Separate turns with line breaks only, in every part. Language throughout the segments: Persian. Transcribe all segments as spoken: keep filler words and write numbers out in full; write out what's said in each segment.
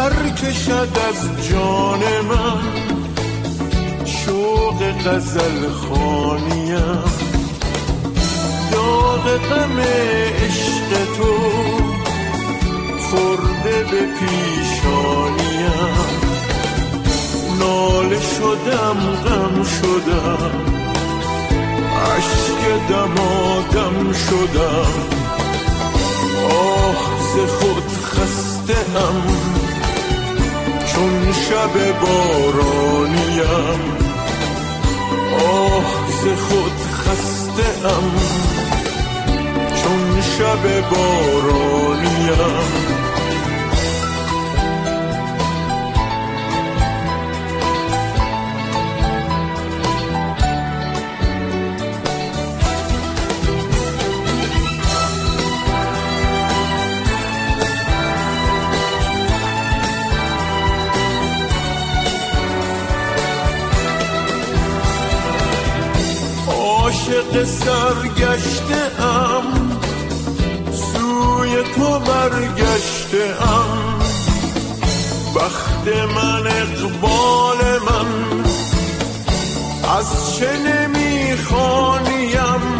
سر کشد از جان من شوق غزل خوانیم، داغ غم عشق تو خورده به پیشانیم، ناله شدم غم شدم عشق دمادم شدم، آه ز خود خسته ام چون شب بارانیم، آه ز خود خسته ام چون شب بارانیم. عاشق سرگشته ام سوی تو برگشته ام، بخت من اقبال من از چه نمیخوانیم،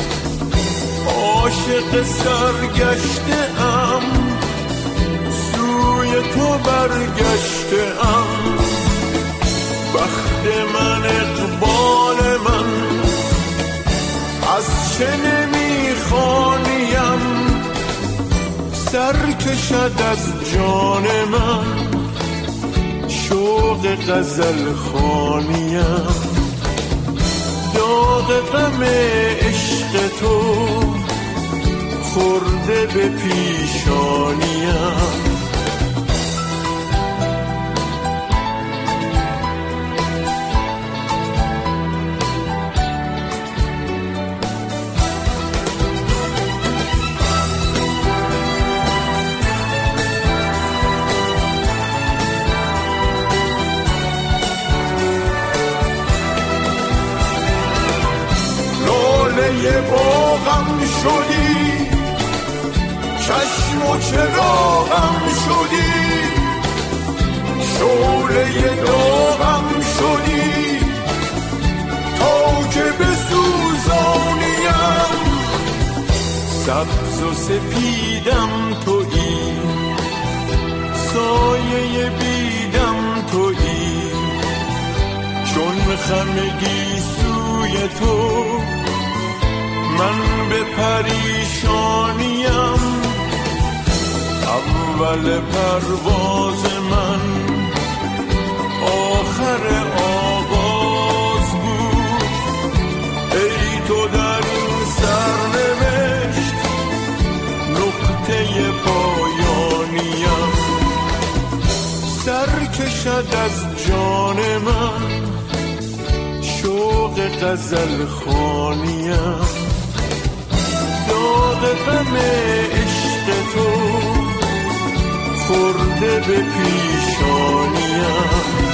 عاشق سرگشته ام سوی تو برگشته ام، بخت من اقبال من از چه نمیخوانیم، سر کشد از جان من شوق غزل خوانیم، داغ غم عشق تو خورده به پیشانیم، یه باغم شدی چشم و چراغم شدی، شعله داغم شدی تا که بسوزانیم، سبز و سپیدم تویی سایه بیدم تویی، چون خمگی سوی تو من به پریشانیم، اول پرواز من آخر آغاز بود، ای تو در این سرنوشت نقطه پایانیم، سر کشد از جان من شوق غزل خوانیم، داغ غم عشق تو خورده به پیشانیم.